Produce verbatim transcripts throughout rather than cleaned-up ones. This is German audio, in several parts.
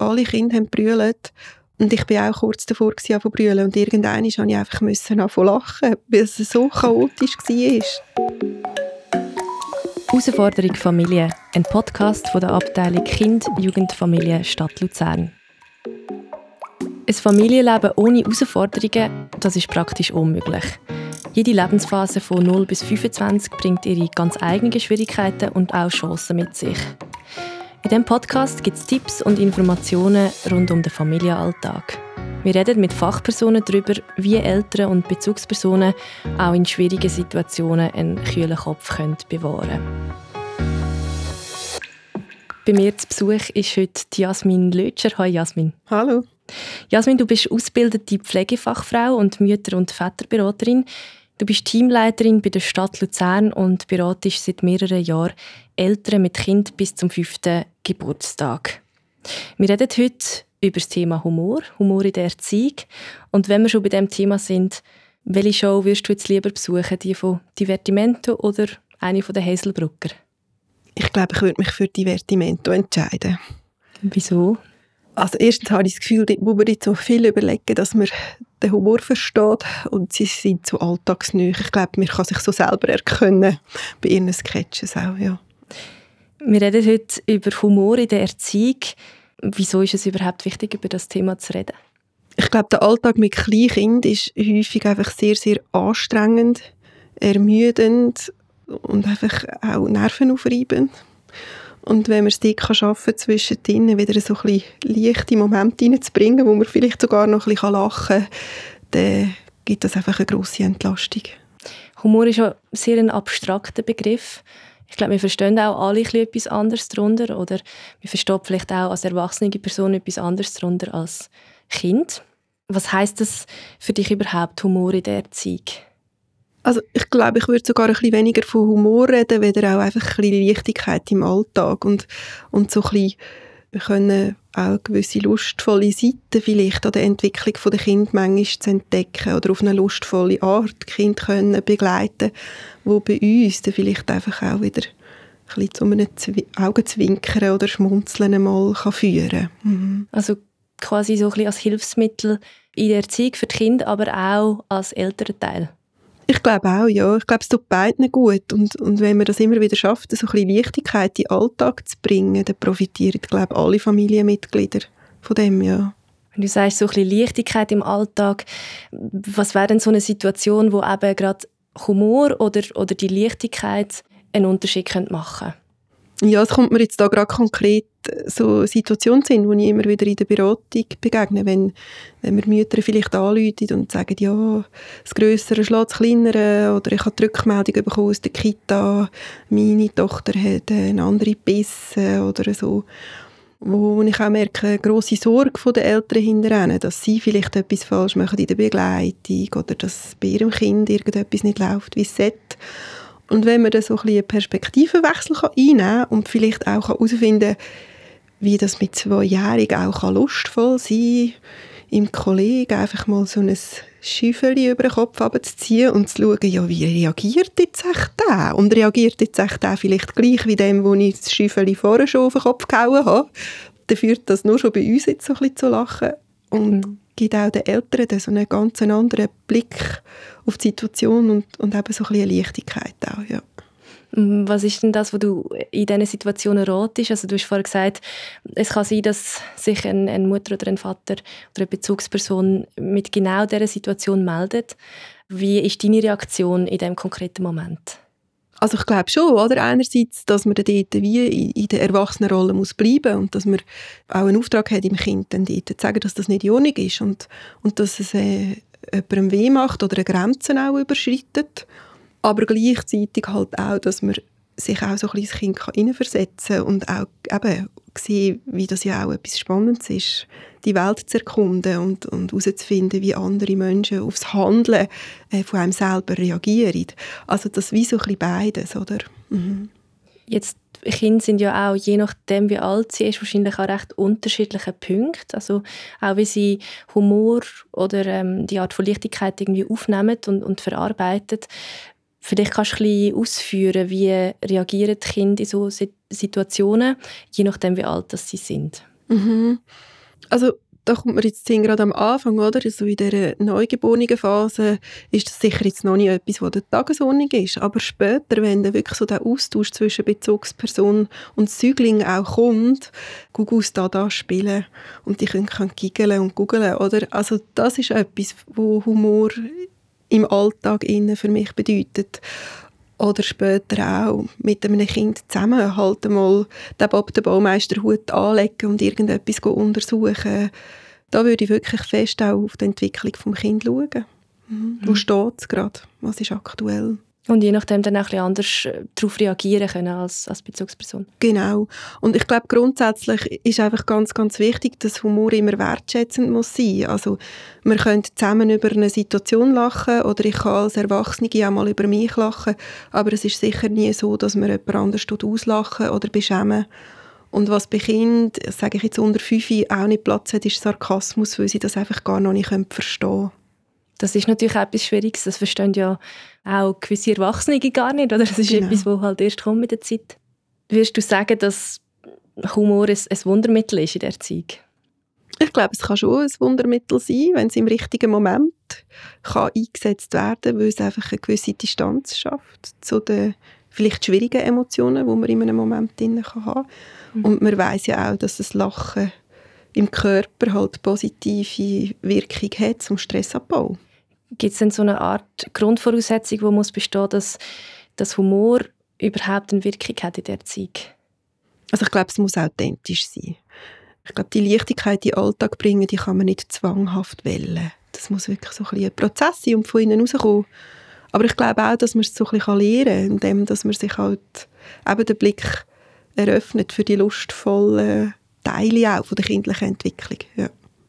alle Kinder haben brüllt. Und ich war auch kurz davor zu brüllen. Und irgendwann musste ich einfach anfangen zu lachen, weil es so chaotisch war. Herausforderung Familie, ein Podcast von der Abteilung Kind, Jugend, Familie Stadt Luzern. Ein Familienleben ohne Herausforderungen, das ist praktisch unmöglich. Jede Lebensphase von null bis fünfundzwanzig bringt ihre ganz eigenen Schwierigkeiten und auch Chancen mit sich. In diesem Podcast gibt es Tipps und Informationen rund um den Familienalltag. Wir reden mit Fachpersonen darüber, wie Eltern und Bezugspersonen auch in schwierigen Situationen einen kühlen Kopf können bewahren können. Bei mir zu Besuch ist heute Jasmin Lötscher. Hallo Jasmin. Hallo. Jasmin, du bist ausgebildete Pflegefachfrau und Mütter- und Väterberaterin. Du bist Teamleiterin bei der Stadt Luzern und beratest seit mehreren Jahren Eltern mit Kind bis zum fünften Geburtstag. Wir reden heute über das Thema Humor, Humor in der Erziehung. Und wenn wir schon bei diesem Thema sind, welche Show würdest du jetzt lieber besuchen? Die von Divertimento oder eine von den Haselbrugger? Ich glaube, ich würde mich für Divertimento entscheiden. Wieso? Also erstens habe ich das Gefühl, dort muss man nicht so viel überlegen, dass man den Humor versteht und sie sind so alltagsnah. Ich glaube, man kann sich so selber erkennen, bei ihren Sketches auch, ja. Wir reden heute über Humor in der Erziehung. Wieso ist es überhaupt wichtig, über das Thema zu reden? Ich glaube, der Alltag mit Kleinkindern ist häufig einfach sehr, sehr anstrengend, ermüdend und einfach auch nervenaufreibend. Und wenn man es dort schaffen kann, zwischendrin wieder so ein bisschen leichte Momente reinzubringen, wo man vielleicht sogar noch ein bisschen lachen kann, dann gibt das einfach eine grosse Entlastung. Humor ist ja sehr ein abstrakter Begriff. Ich glaube, wir verstehen auch alle etwas anderes darunter. Oder wir verstehen vielleicht auch als erwachsene Person etwas anderes darunter als Kind. Was heisst das für dich überhaupt, Humor in der Erziehung? Also ich glaube, ich würde sogar ein bisschen weniger von Humor reden, weder auch einfach ein bisschen Leichtigkeit im Alltag und, und so ein bisschen, wir können auch gewisse lustvolle Seiten vielleicht an der Entwicklung der Kinder manchmal zu entdecken oder auf eine lustvolle Art die Kinder können begleiten, wo bei uns dann vielleicht einfach auch wieder ein bisschen zu einem Zwi- Augenzwinkern oder Schmunzeln mal kann führen kann. Mhm. Also quasi so ein bisschen als Hilfsmittel in der Erziehung für die Kinder, aber auch als Elternteil. Ich glaube auch, ja. Ich glaube, es tut beiden gut. Und, und wenn man das immer wieder schafft, so ein bisschen Leichtigkeit in den Alltag zu bringen, dann profitieren, glaube ich, alle Familienmitglieder von dem, ja. Wenn du sagst, so ein bisschen Leichtigkeit im Alltag, was wäre denn so eine Situation, wo eben gerade Humor oder, oder die Leichtigkeit einen Unterschied machen könnte? Ja, es kommt mir jetzt da gerade konkret so Situationen sind, wo ich immer wieder in der Beratung begegne, wenn, wenn mir Mütter vielleicht anrufen und sagen, ja, das Grössere schlägt das Kleinere, oder ich habe die Rückmeldung bekommen aus der Kita, meine Tochter hat eine andere gebissen oder so. Wo ich auch merke, eine grosse Sorge der Eltern hinterher, dass sie vielleicht etwas falsch machen in der Begleitung oder dass bei ihrem Kind irgendetwas nicht läuft, wie es sollte. Und wenn man dann so ein bisschen einen Perspektivenwechsel einnehmen kann und vielleicht auch herausfinden kann, wie das mit Zweijährigen auch lustvoll sein kann, im Kollegen einfach mal so ein Schäufeli über den Kopf runterzuziehen und zu schauen, ja, wie reagiert jetzt echt der? Und reagiert jetzt echt der vielleicht gleich wie dem, wo ich das Schäufeli vorher schon auf den Kopf gehauen habe? Dann führt das nur schon bei uns jetzt so ein bisschen zu lachen und mhm. gibt auch den Eltern dann so einen ganz anderen Blick auf die Situation und, und eben so ein bisschen eine Leichtigkeit auch, ja. Was ist denn das, was du in diesen Situationen ratest? Also du hast vorhin gesagt, es kann sein, dass sich eine, eine Mutter oder ein Vater oder eine Bezugsperson mit genau dieser Situation meldet. Wie ist deine Reaktion in diesem konkreten Moment? Also ich glaube schon, oder? Einerseits, dass man dort wie in der Erwachsenenrolle muss bleiben und dass man auch einen Auftrag hat im Kind, dann dort zu sagen, dass das nicht in Ordnung ist und, und dass es äh, jemandem weh macht oder eine Grenze auch überschreitet. Aber gleichzeitig halt auch, dass man sich auch so ein bisschen ins Kind hineinversetzen kann und auch eben sehen, wie das ja auch etwas Spannendes ist, die Welt zu erkunden und, und herauszufinden, wie andere Menschen aufs Handeln äh, von einem selber reagieren. Also das wie so ein bisschen beides, oder? Mhm. Jetzt, Kinder sind ja auch, je nachdem wie alt sie ist, wahrscheinlich auch recht unterschiedliche Punkte. Also auch wie sie Humor oder ähm, die Art von Leichtigkeit irgendwie aufnehmen und, und verarbeiten. Vielleicht kannst du ein bisschen ausführen, wie reagieren die Kinder in solchen Situationen, je nachdem wie alt sie sind. Mhm. Also da kommt man jetzt gerade am Anfang, oder? So in dieser neugeborenen Phase ist das sicher jetzt noch nicht etwas, was der Tagesordnung ist. Aber später, wenn dann wirklich so der Austausch zwischen Bezugsperson und Säugling auch kommt, Gugus da da spielen und die können, können giggeln und googeln, oder? Also das ist etwas, wo Humor im Alltag innen für mich bedeutet. Oder später auch mit einem Kind zusammen halt einmal den Bob den Baumeisterhut anlegen und irgendetwas untersuchen. Da würde ich wirklich fest auch auf die Entwicklung des Kindes schauen. Mhm. Wo steht es gerade? Was ist aktuell? Und je nachdem dann auch ein bisschen anders darauf reagieren können als, als Bezugsperson. Genau. Und ich glaube, grundsätzlich ist einfach ganz, ganz wichtig, dass Humor immer wertschätzend muss sein. Also wir können zusammen über eine Situation lachen oder ich kann als Erwachsene auch mal über mich lachen, aber es ist sicher nie so, dass wir jemand anders auslachen oder beschämen. Und was bei Kindern, sage ich jetzt unter fünf, auch nicht Platz hat, ist Sarkasmus, weil sie das einfach gar noch nicht verstehen können. Das ist natürlich auch etwas Schwieriges. Das verstehen ja auch gewisse Erwachsene gar nicht. Oder? Das ist genau. etwas, das halt erst kommt mit der Zeit. Würdest du sagen, dass Humor ein, ein Wundermittel ist in der Erziehung? Ich glaube, es kann schon ein Wundermittel sein, wenn es im richtigen Moment kann eingesetzt werden kann, weil es einfach eine gewisse Distanz schafft zu den vielleicht schwierigen Emotionen, die man in einem Moment drin haben kann. Mhm. Und man weiss ja auch, dass das Lachen im Körper halt positive Wirkung hat zum Stressabbau. Gibt es denn so eine Art Grundvoraussetzung, die muss bestehen, dass, dass Humor überhaupt eine Wirkung hat in der Erziehung? Also ich glaube, es muss authentisch sein. Ich glaube, die Leichtigkeit in den Alltag bringen, die kann man nicht zwanghaft wählen. Das muss wirklich so ein, bisschen ein Prozess sein und von innen rauskommen. Aber ich glaube auch, dass man es so ein bisschen lernen kann, indem dass man sich halt eben den Blick eröffnet für die lustvollen Teile auch von der kindlichen Entwicklung. Ja.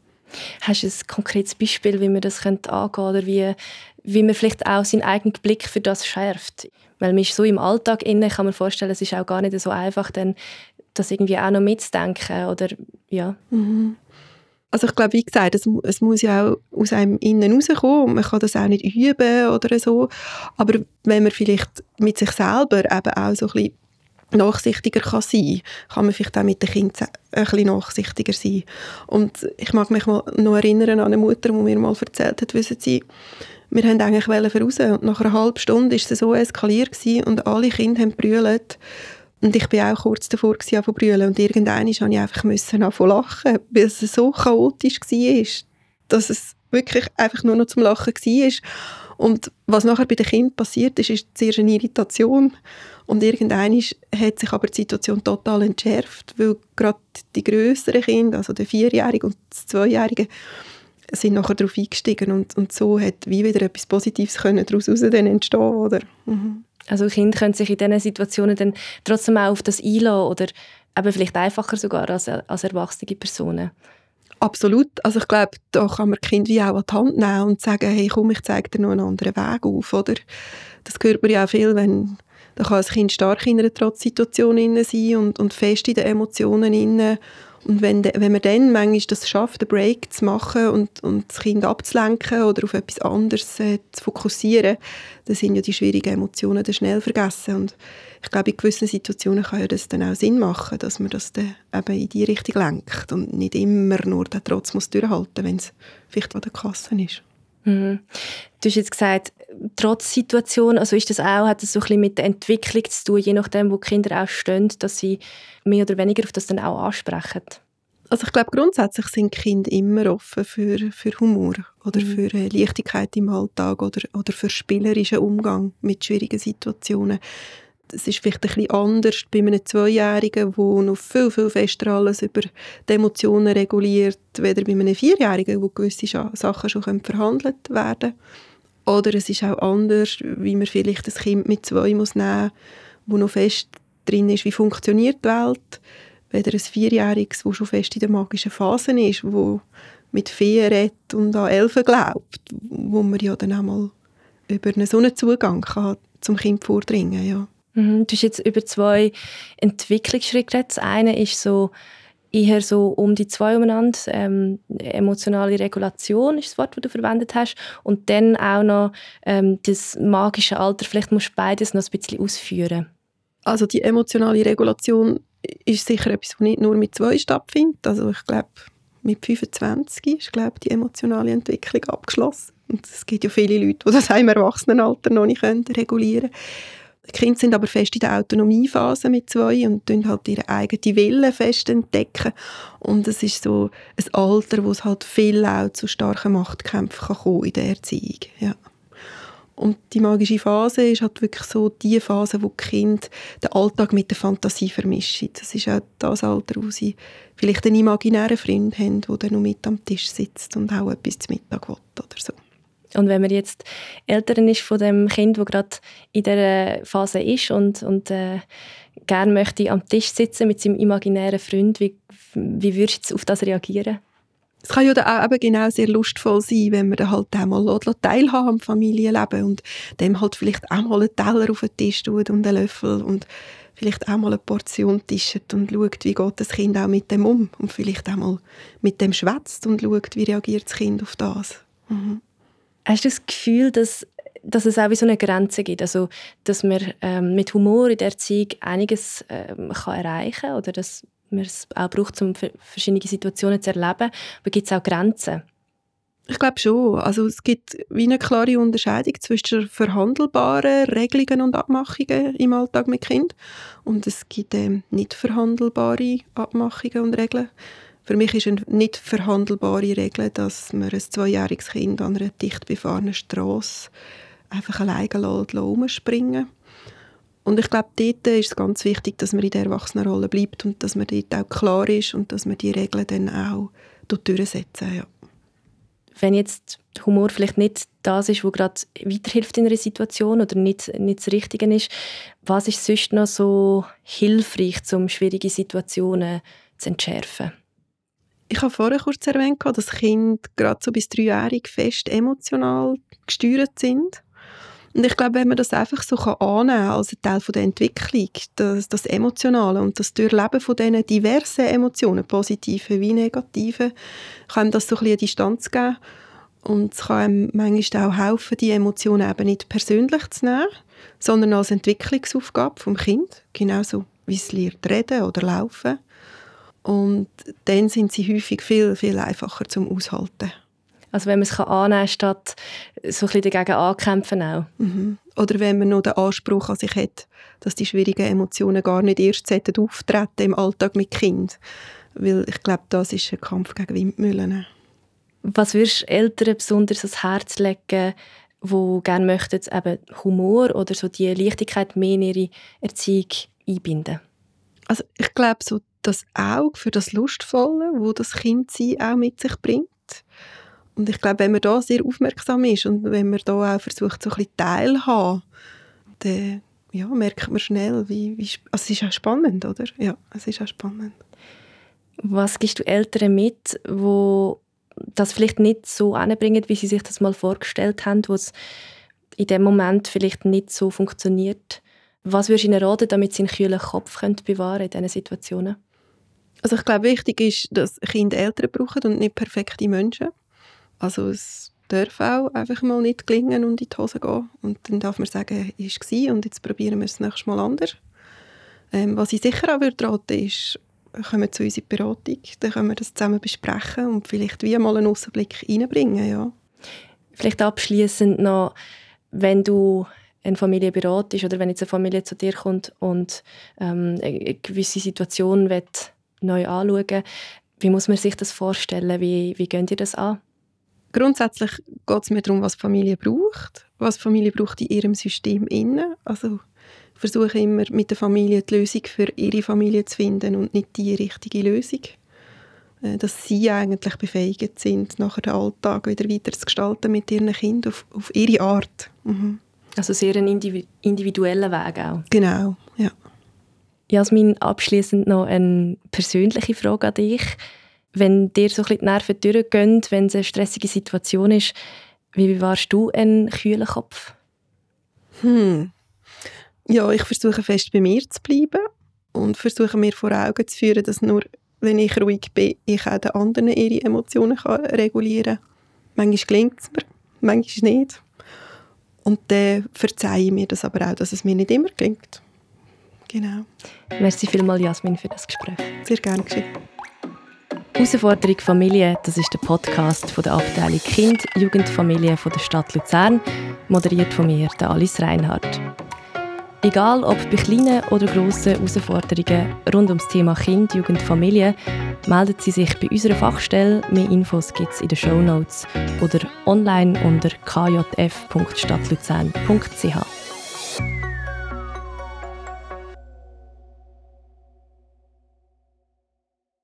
Hast du ein konkretes Beispiel, wie man das angehen könnte oder wie, wie man vielleicht auch seinen eigenen Blick für das schärft? Weil man ist so im Alltag inne, kann man vorstellen, es ist auch gar nicht so einfach, dann das irgendwie auch noch mitzudenken. Oder, ja. Mhm. Also ich glaube, wie gesagt, es, es muss ja auch aus einem Innen rauskommen und man kann das auch nicht üben oder so. Aber wenn man vielleicht mit sich selber eben auch so ein bisschen nachsichtiger kann sein, kann man vielleicht auch mit den Kindern ein bisschen nachsichtiger sein. Und ich mag mich mal noch erinnern an eine Mutter, die mir mal erzählt hat, wissen Sie, wir wollten eigentlich raus und nach einer halben Stunde war es so eskaliert und alle Kinder haben gebrüllt. Und ich war auch kurz davor zu brüllen und irgendwann musste ich einfach anfangen zu lachen, weil es so chaotisch war, dass es wirklich einfach nur noch zum Lachen war. Und was nachher bei den Kindern passiert ist, ist zuerst eine Irritation. Und irgendwann hat sich aber die Situation total entschärft, weil gerade die grösseren Kinder, also der Vierjährige und das Zweijährige, sind nachher darauf eingestiegen. Und, und so hat wie wieder etwas Positives können daraus entstehen. Oder? Mhm. Also Kinder können sich in diesen Situationen dann trotzdem auch auf das einlassen oder eben vielleicht einfacher sogar als, als erwachsene Personen. Absolut. Also ich glaube, da kann man Kind wie auch an die Hand nehmen und sagen, hey, komm, ich zeige dir noch einen anderen Weg auf. Oder? Das hört man ja auch viel, wenn da kann ein Kind stark in einer Trotzsituation sein und, und fest in den Emotionen inne. Und wenn, de, wenn man dann manchmal das schafft, einen Break zu machen und, und das Kind abzulenken oder auf etwas anderes äh, zu fokussieren, dann sind ja die schwierigen Emotionen dann schnell vergessen. Und ich glaube, in gewissen Situationen kann ja das dann auch Sinn machen, dass man das dann eben in die Richtung lenkt und nicht immer nur den Trotz muss durchhalten, wenn es vielleicht an der Kasse ist. Mhm. Du hast jetzt gesagt, trotz Situation, also ist das auch, hat das so ein bisschen mit der Entwicklung zu tun, je nachdem, wo die Kinder auch stehen, dass sie mehr oder weniger auf das dann auch ansprechen? Also ich glaube, grundsätzlich sind Kinder immer offen für, für Humor oder mhm. für äh, Leichtigkeit im Alltag oder, oder für spielerischen Umgang mit schwierigen Situationen. Das ist vielleicht ein bisschen anders bei einem Zweijährigen, der noch viel, viel fester alles über die Emotionen reguliert, weder bei einem Vierjährigen, wo gewisse Sachen schon verhandelt werden können. Oder es ist auch anders, wie man vielleicht ein Kind mit zwei muss nehmen muss, wo noch fest drin ist, wie funktioniert die Welt, weder ein Vierjähriges, das schon fest in der magischen Phase ist, wo mit Feen redet und an Elfen glaubt, wo man ja dann auch mal über einen so einen Zugang kann zum Kind vordringen, ja. Mhm, du hast jetzt über zwei Entwicklungsschritte geredet. Das eine ist so eher so um die zwei umeinander, ähm, emotionale Regulation ist das Wort, das du verwendet hast, und dann auch noch ähm, das magische Alter. Vielleicht musst du beides noch ein bisschen ausführen. Also die emotionale Regulation ist sicher etwas, was nicht nur mit zwei stattfindet. Also ich glaube, mit fünfundzwanzig ist, glaube die emotionale Entwicklung abgeschlossen. Und es gibt ja viele Leute, die das im Erwachsenenalter noch nicht können, regulieren können. Die Kinder sind aber fest in der Autonomiephase mit zwei und entdecken halt ihre eigenen Willen fest entdecken. Und es ist so ein Alter, wo es halt viel auch zu starken Machtkämpfen kann kommen in der Erziehung. Ja. Und die magische Phase ist halt wirklich so die Phase, wo die Kinder den Alltag mit der Fantasie vermischen. Das ist auch das Alter, wo sie vielleicht einen imaginären Freund haben, der dann noch mit am Tisch sitzt und auch etwas zum Mittag will oder so. Und wenn man jetzt Eltern ist von dem Kind, das gerade in dieser Phase ist und, und äh, gerne möchte am Tisch sitzen mit seinem imaginären Freund, wie, wie würdest du auf das reagieren? Es kann ja dann auch eben genau sehr lustvoll sein, wenn man dann halt auch mal teilhaben am Familienleben und dem halt vielleicht auch mal einen Teller auf den Tisch tut und einen Löffel und vielleicht auch mal eine Portion tischt und schaut, wie geht das Kind auch mit dem um und vielleicht auch mal mit dem schwätzt und schaut, wie reagiert das Kind auf das. Mhm. Hast du das Gefühl, dass, dass es auch wie so eine Grenze gibt? Also, dass man ähm, mit Humor in der Erziehung einiges ähm, kann erreichen kann oder dass man es auch braucht, um verschiedene Situationen zu erleben? Aber gibt es auch Grenzen? Ich glaube schon. Also, es gibt wie eine klare Unterscheidung zwischen verhandelbaren Regelungen und Abmachungen im Alltag mit Kindern und es gibt ähm, nicht verhandelbare Abmachungen und Regeln. Für mich ist eine nicht verhandelbare Regel, dass man ein zweijähriges Kind an einer dicht befahrenen Strasse einfach alleine herumspringen lässt. Und ich glaube, dort ist es ganz wichtig, dass man in der Erwachsenenrolle bleibt und dass man dort auch klar ist und dass man die Regeln dann auch durchsetzen. Ja. Wenn jetzt Humor vielleicht nicht das ist, was gerade weiterhilft in einer Situation oder nicht, nicht das Richtige ist, was ist sonst noch so hilfreich, um schwierige Situationen zu entschärfen? Ich habe vorher kurz erwähnt, dass Kinder gerade so bis dreijährig fest emotional gesteuert sind. Und ich glaube, wenn man das einfach so annehmen kann als ein Teil von der Entwicklung, das, das Emotionale und das Durchleben von diesen diversen Emotionen, positiven wie negativen, kann einem das so ein bisschen eine Distanz geben. Und es kann einem manchmal auch helfen, die Emotionen eben nicht persönlich zu nehmen, sondern als Entwicklungsaufgabe vom Kind, genauso wie es lernt reden oder laufen. Und dann sind sie häufig viel, viel einfacher zum Aushalten. Also wenn man es annehmen kann, statt so ein bisschen dagegen ankämpfen auch. Mhm. Oder wenn man noch den Anspruch an sich hat, dass die schwierigen Emotionen gar nicht erst auftreten im Alltag mit Kind. Weil ich glaube, das ist ein Kampf gegen Windmühlen. Was würdest du Eltern besonders ans Herz legen, die gerne möchten, eben Humor oder so die Leichtigkeit mehr in ihre Erziehung einbinden? Also ich glaube, so das Auge für das Lustvolle, wo das Kindsein auch mit sich bringt. Und ich glaube, wenn man da sehr aufmerksam ist und wenn man da auch versucht, so ein bisschen teilhaben, dann ja, merkt man schnell, wie, wie also es ist auch spannend, oder? Ja, es ist auch spannend. Was gibst du Eltern mit, wo das vielleicht nicht so anbringen, wie sie sich das mal vorgestellt haben, wo es in dem Moment vielleicht nicht so funktioniert? Was würdest du ihnen raten, damit sie einen kühlen Kopf bewahren können in diesen Situationen? Also ich glaube, wichtig ist, dass Kinder Eltern brauchen und nicht perfekte Menschen. Also es darf auch einfach mal nicht gelingen und in die Hose gehen. Und dann darf man sagen, es war und jetzt probieren wir es das nächste Mal anders. Ähm, was ich sicher auch würde raten, ist, kommen zu unserer Beratung, dann können wir das zusammen besprechen und vielleicht wie mal einen Aussenblick reinbringen. Ja. Vielleicht abschliessend noch, wenn du eine Familie beratest oder wenn jetzt eine Familie zu dir kommt und ähm, eine gewisse Situation will neu anschauen, wie muss man sich das vorstellen? Wie, wie geht ihr das an? Grundsätzlich geht es mir darum, was die Familie braucht, was die Familie braucht in ihrem System innen. Also ich versuche immer mit der Familie die Lösung für ihre Familie zu finden und nicht die richtige Lösung. Dass sie eigentlich befähigt sind, nachher den Alltag wieder weiter zu gestalten mit ihren Kindern auf, auf ihre Art. Mhm. Also sehr einen individuellen Weg auch. Genau, ja. Jasmin, abschliessend noch eine persönliche Frage an dich. Wenn dir so ein bisschen die Nerven durchgehen, wenn es eine stressige Situation ist, wie bewahrst du einen kühlen Kopf? Hm. Ja, ich versuche fest bei mir zu bleiben und versuche mir vor Augen zu führen, dass nur, wenn ich ruhig bin, ich auch den anderen ihre Emotionen kann regulieren kann. Manchmal gelingt es mir, manchmal nicht. Und dann verzeihe ich mir das aber auch, dass es mir nicht immer gelingt. Es Genau. Merci vielmals, Jasmin, für das Gespräch. Sehr gerne geschehen. Herausforderung Familie, das ist der Podcast von der Abteilung Kind, Jugend, Familie von der Stadt Luzern, moderiert von mir, der Alice Reinhardt. Egal ob bei kleinen oder grossen Herausforderungen rund ums Thema Kind, Jugend, Familie, melden Sie sich bei unserer Fachstelle. Mehr Infos gibt es in den Shownotes oder online unter k j f punkt stadtluzern punkt c h.